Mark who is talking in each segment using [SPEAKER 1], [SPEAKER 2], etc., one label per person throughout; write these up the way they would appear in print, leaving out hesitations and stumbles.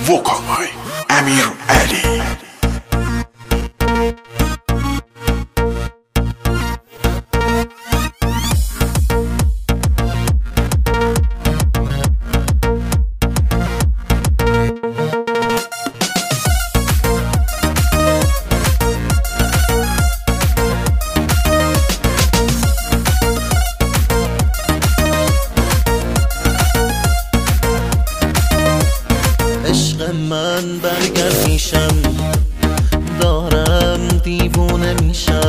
[SPEAKER 1] وکالای امیر علی.
[SPEAKER 2] من برگرد میشم، دارم دیوونه میشم،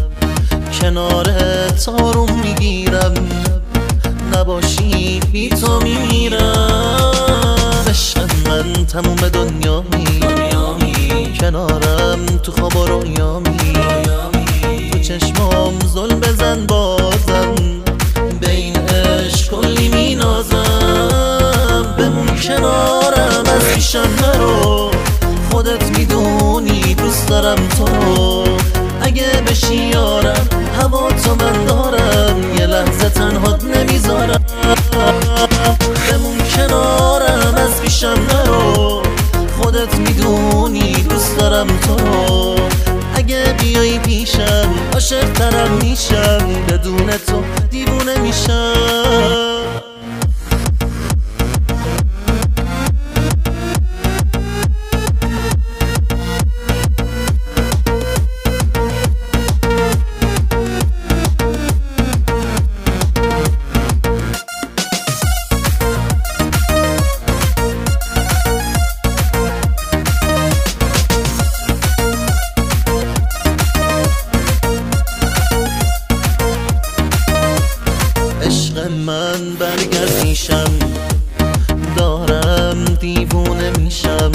[SPEAKER 2] کنارت آروم میگیرم، نباشی بی تو میمیرم. عشق من تموم دنیامی، کنارم تو خواب و رویامی، تو چشمام زل بزن بازم، بین عشق کلی مینازم. بمون کنارم از پیشم نرو، خودت میدونی دوست دارم تو رو. اگه بشی یارم هوا تو من دارم، یه لحظه تنهات نمیذارم. بمون کنارم از پیشم نرو، خودت میدونی دوست دارم تو رو. اگه بیای پیشم عاشق ترم میشم، بدون تو دیوونه میشم. من برگرد میشم، دارم دیوونه میشم،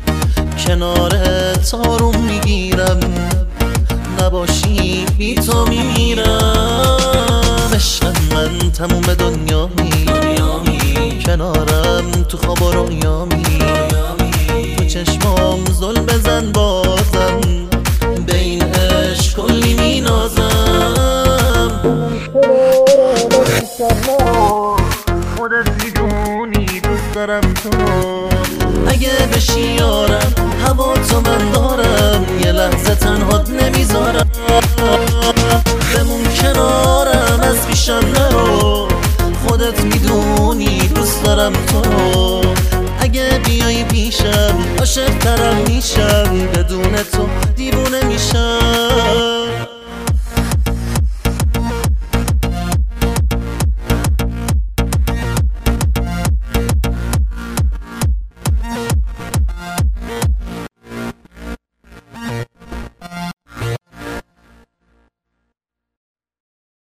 [SPEAKER 2] کنارت آروم میگیرم، نباشی بی تو میمیرم. عشق من تموم دنیامی، کنارم تو خواب و رویامی، تو چشمام زل بزن بازم، بین عشق کلی مینازم. خودت میدونی دوست دارم تو، اگه بشی یارم هوا تو من دارم، یه لحظه تنهات نمیذارم. بمون کنارم از پیشم نرو، خودت میدونی دوست دارم تو رو. اگه بیای پیشم عاشق ترم میشم،